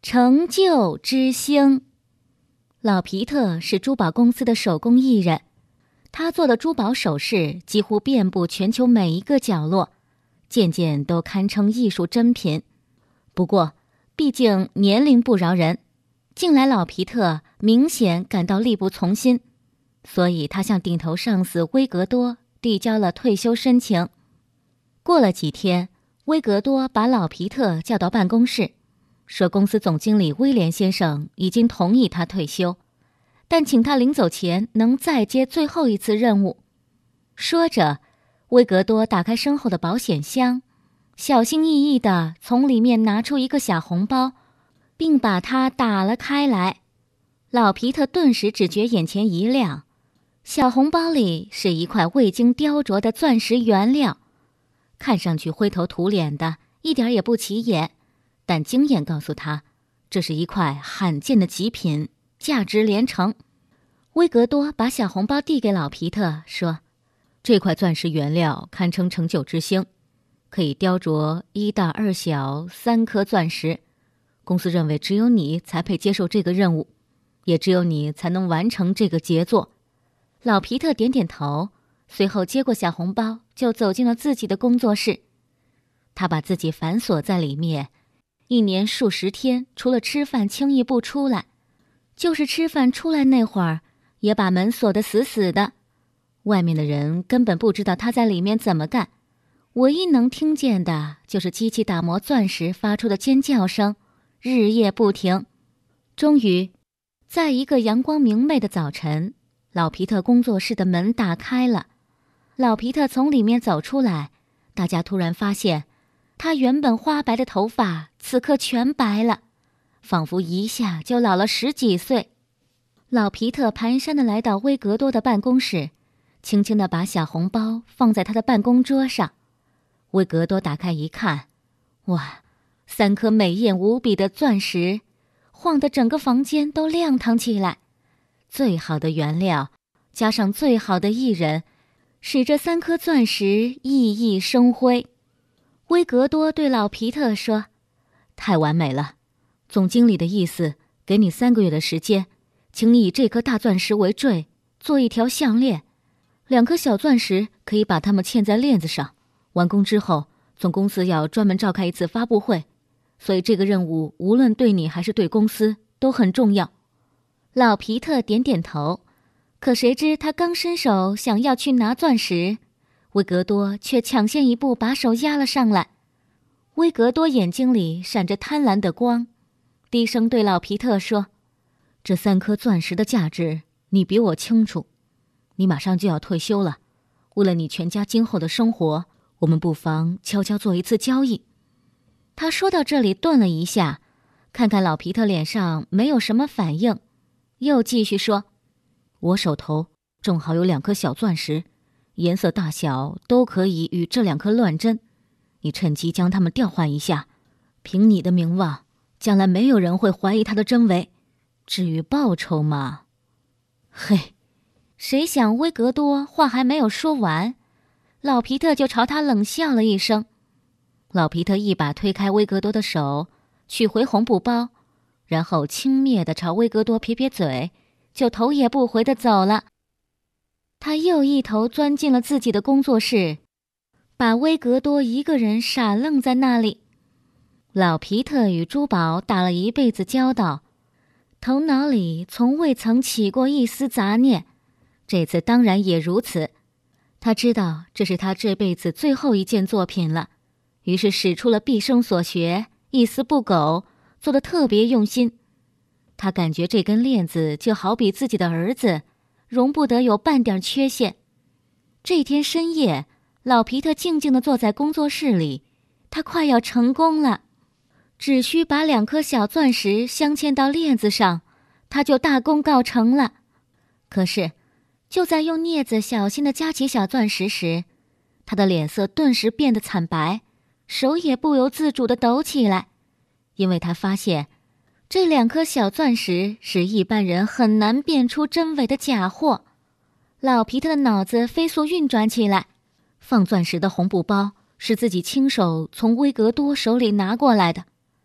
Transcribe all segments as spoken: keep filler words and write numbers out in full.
成就之星。老皮特是珠宝公司的手工艺人，他做的珠宝首饰几乎遍布全球每一个角落，件件都堪称艺术珍品。不过，毕竟年龄不饶人，近来老皮特明显感到力不从心，所以他向顶头上司威格多递交了退休申请。过了几天，威格多把老皮特叫到办公室，说公司总经理威廉先生已经同意他退休，但请他临走前能再接最后一次任务。说着，威格多打开身后的保险箱，小心翼翼地从里面拿出一个小红包，并把它打了开来。老皮特顿时只觉眼前一亮，小红包里是一块未经雕琢的钻石原料，看上去灰头土脸的，一点也不起眼，但经验告诉他，这是一块罕见的极品，价值连城。威格多把小红包递给老皮特，说：“这块钻石原料堪称成就之星，可以雕琢一大二小三颗钻石。公司认为只有你才配接受这个任务，也只有你才能完成这个杰作。”老皮特点点头，随后接过小红包，就走进了自己的工作室。他把自己反锁在里面，一年数十天，除了吃饭轻易不出来，就是吃饭出来那会儿，也把门锁得死死的。外面的人根本不知道他在里面怎么干，唯一能听见的就是机器打磨钻石发出的尖叫声，日夜不停。终于，在一个阳光明媚的早晨，老皮特工作室的门打开了。老皮特从里面走出来，大家突然发现，他原本花白的头发此刻全白了，仿佛一下就老了十几岁。老皮特蹒跚地来到威格多的办公室，轻轻地把小红包放在他的办公桌上。威格多打开一看，哇，三颗美艳无比的钻石，晃得整个房间都亮堂起来。最好的原料，加上最好的艺人，使这三颗钻石熠熠生辉。威格多对老皮特说：“太完美了，总经理的意思，给你三个月的时间，请你以这颗大钻石为坠，做一条项链。两颗小钻石可以把它们嵌在链子上。完工之后，总公司要专门召开一次发布会，所以这个任务无论对你还是对公司都很重要。”老皮特点点头，可谁知他刚伸手想要去拿钻石，威格多却抢先一步把手压了上来。威格多眼睛里闪着贪婪的光，低声对老皮特说：“这三颗钻石的价值，你比我清楚。你马上就要退休了，为了你全家今后的生活，我们不妨悄悄做一次交易。”他说到这里顿了一下，看看老皮特脸上没有什么反应，又继续说：“我手头正好有两颗小钻石，颜色大小都可以与这两颗乱真，你趁机将它们调换一下，凭你的名望，将来没有人会怀疑它的真伪。至于报酬嘛……”嘿，谁想威格多话还没有说完，老皮特就朝他冷笑了一声。老皮特一把推开威格多的手，取回红布包，然后轻蔑地朝威格多撇撇嘴，就头也不回地走了。他又一头钻进了自己的工作室，把威格多一个人傻愣在那里。老皮特与珠宝打了一辈子交道，头脑里从未曾起过一丝杂念，这次当然也如此。他知道这是他这辈子最后一件作品了，于是使出了毕生所学，一丝不苟，做得特别用心。他感觉这根链子就好比自己的儿子，容不得有半点缺陷。这天深夜，老皮特静静地坐在工作室里，他快要成功了，只需把两颗小钻石镶嵌到链子上，他就大功告成了。可是，就在用镊子小心地夹起小钻石时，他的脸色顿时变得惨白，手也不由自主地抖起来，因为他发现这两颗小钻石是一般人很难辨出真伪的假货。老皮特的脑子飞速运转起来，放钻石的红布包是自己亲手从威格多手里拿过来的。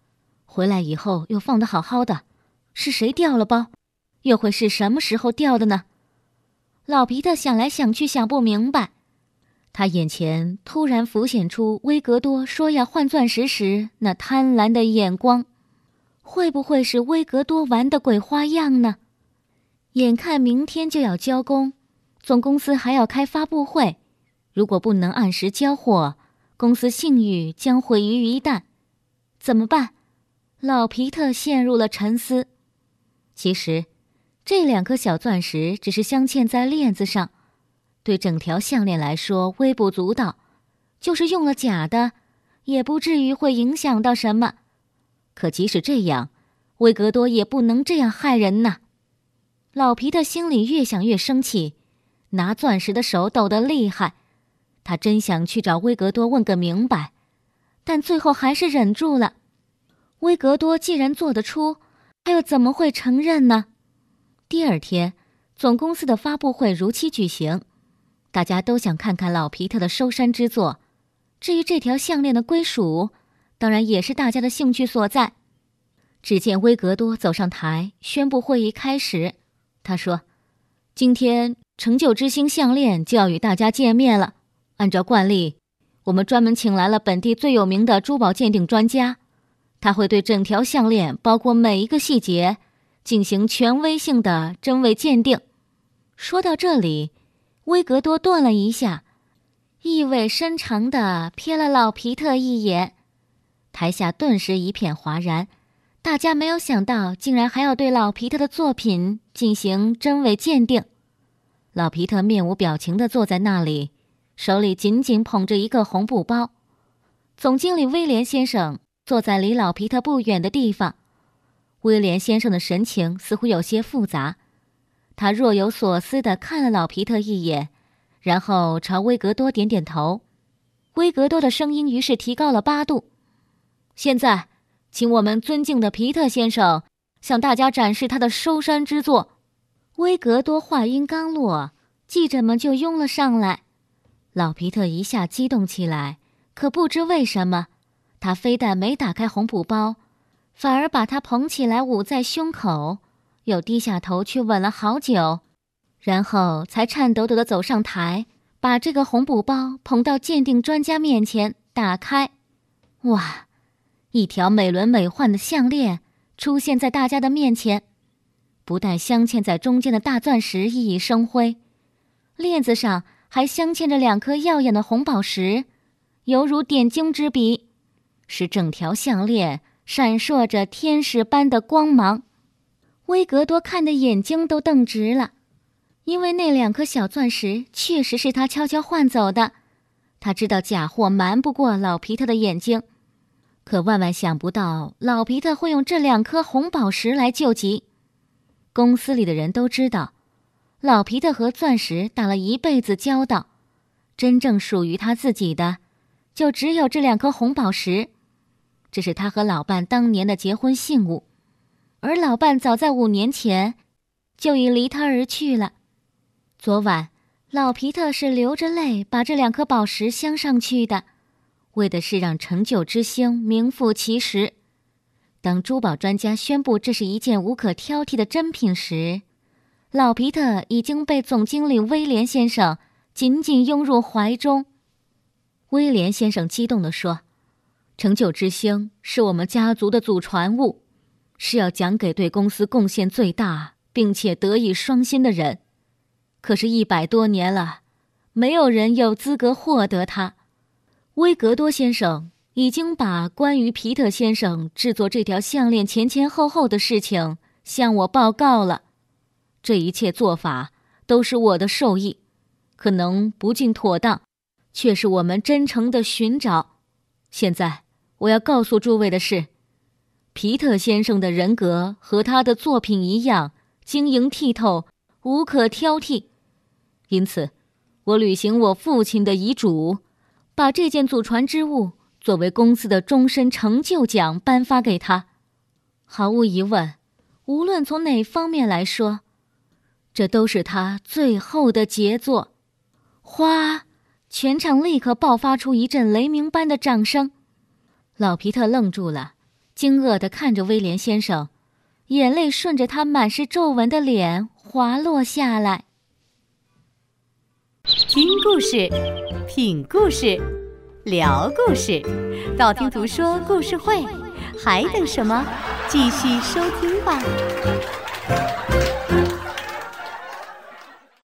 回来以后又放得好好的，是谁掉了包？又会是什么时候掉的呢？老皮特想来想去想不明白，他眼前突然浮现出威格多说要换钻石时那贪婪的眼光，会不会是威格多玩的鬼花样呢？眼看明天就要交工，总公司还要开发布会，如果不能按时交货，公司信誉将毁于一旦。怎么办？老皮特陷入了沉思。其实这两颗小钻石只是镶嵌在链子上，对整条项链来说微不足道，就是用了假的，也不至于会影响到什么。可即使这样，威格多也不能这样害人呐。老皮特心里越想越生气，拿钻石的手抖得厉害。他真想去找威格多问个明白，但最后还是忍住了。威格多既然做得出，他又怎么会承认呢？第二天，总公司的发布会如期举行，大家都想看看老皮特的收山之作。至于这条项链的归属，当然也是大家的兴趣所在。只见威格多走上台，宣布会议开始。他说：“今天成就之星项链就要与大家见面了。按照惯例，我们专门请来了本地最有名的珠宝鉴定专家，他会对整条项链包括每一个细节进行权威性的真伪鉴定。”说到这里，威格多顿了一下，意味深长地瞥了老皮特一眼。台下顿时一片哗然，大家没有想到竟然还要对老皮特的作品进行真伪鉴定。老皮特面无表情地坐在那里，手里紧紧捧着一个红布包。总经理威廉先生坐在离老皮特不远的地方。威廉先生的神情似乎有些复杂，他若有所思地看了老皮特一眼，然后朝威格多点点头。威格多的声音于是提高了八度：“现在请我们尊敬的皮特先生向大家展示他的收山之作。”威格多话音刚落，记者们就拥了上来。老皮特一下激动起来，可不知为什么，他非但没打开红布包，反而把他捧起来捂在胸口，又低下头去吻了好久，然后才颤抖抖地走上台，把这个红布包捧到鉴定专家面前打开。哇，一条美轮美奂的项链出现在大家的面前，不但镶嵌在中间的大钻石熠熠生辉，链子上还镶嵌着两颗耀眼的红宝石，犹如点睛之笔，使整条项链闪烁着天使般的光芒。威格多看得眼睛都瞪直了，因为那两颗小钻石确实是他悄悄换走的。他知道假货瞒不过老皮特的眼睛，可万万想不到老皮特会用这两颗红宝石来救急。公司里的人都知道，老皮特和钻石打了一辈子交道，真正属于他自己的就只有这两颗红宝石。这是他和老伴当年的结婚信物，而老伴早在五年前就已离他而去了。昨晚老皮特是流着泪把这两颗宝石镶上去的，为的是让成就之星名副其实。当珠宝专家宣布这是一件无可挑剔的珍品时，老皮特已经被总经理威廉先生紧紧拥入怀中。威廉先生激动地说：“成就之星是我们家族的祖传物，是要奖给对公司贡献最大并且德艺双馨的人。可是，一百多年了，没有人有资格获得它。威格多先生已经把关于皮特先生制作这条项链前前后后的事情向我报告了。这一切做法都是我的授意，可能不尽妥当，却是我们真诚的寻找。现在我要告诉诸位的是，皮特先生的人格和他的作品一样晶莹剔透，无可挑剔。因此，我履行我父亲的遗嘱，把这件祖传之物作为公司的终身成就奖颁发给他。毫无疑问，无论从哪方面来说，这都是他最后的杰作。哗！全场立刻爆发出一阵雷鸣般的掌声。老皮特愣住了， 惊愕地看着威廉先生，眼泪顺着他满是皱纹的脸滑落下来。 听故事，品故事，聊故事，道听途说故事会，还等什么？继续收听吧。